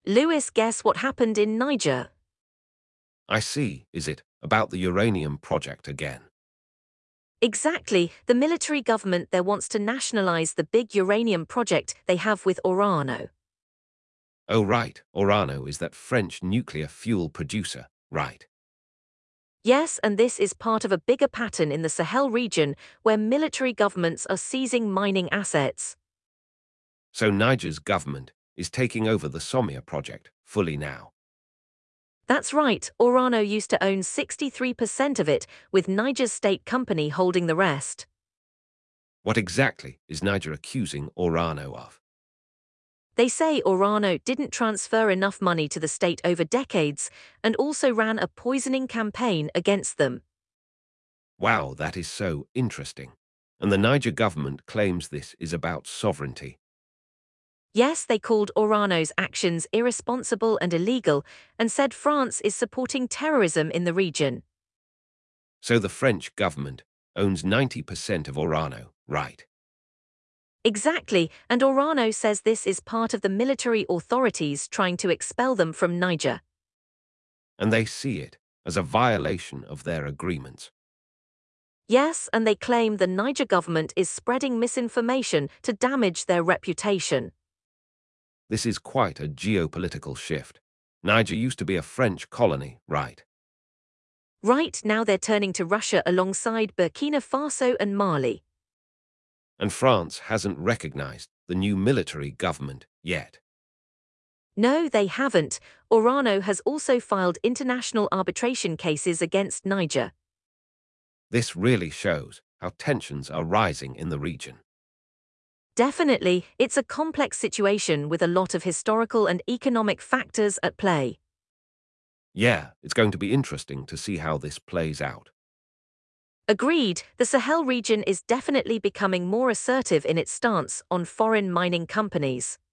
Lewis, guess what happened in Niger? I see. Is it about the uranium project again? Exactly, the military government there wants to nationalize the big uranium project they have with Orano. Oh, right. Orano is that French nuclear fuel producer, right? Yes, and this is part of a bigger pattern in the Sahel region where military governments are seizing mining assets. So Niger's government is taking over the Somia project fully now. That's right, Orano used to own 63% of it, with Niger's state company holding the rest. What exactly is Niger accusing Orano of? They say Orano didn't transfer enough money to the state over decades and also ran a poisoning campaign against them. Wow, that is so interesting. And the Niger government claims this is about sovereignty. Yes, they called Orano's actions irresponsible and illegal and said France is supporting terrorism in the region. So the French government owns 90% of Orano, right? Exactly, and Orano says this is part of the military authorities trying to expel them from Niger. And they see it as a violation of their agreements. Yes, and they claim the Niger government is spreading misinformation to damage their reputation. This is quite a geopolitical shift. Niger used to be a French colony, right? Right now they're turning to Russia alongside Burkina Faso and Mali. And France hasn't recognized the new military government yet. No, they haven't. Orano has also filed international arbitration cases against Niger. This really shows how tensions are rising in the region. Definitely, it's a complex situation with a lot of historical and economic factors at play. Yeah, it's going to be interesting to see how this plays out. Agreed, the Sahel region is definitely becoming more assertive in its stance on foreign mining companies.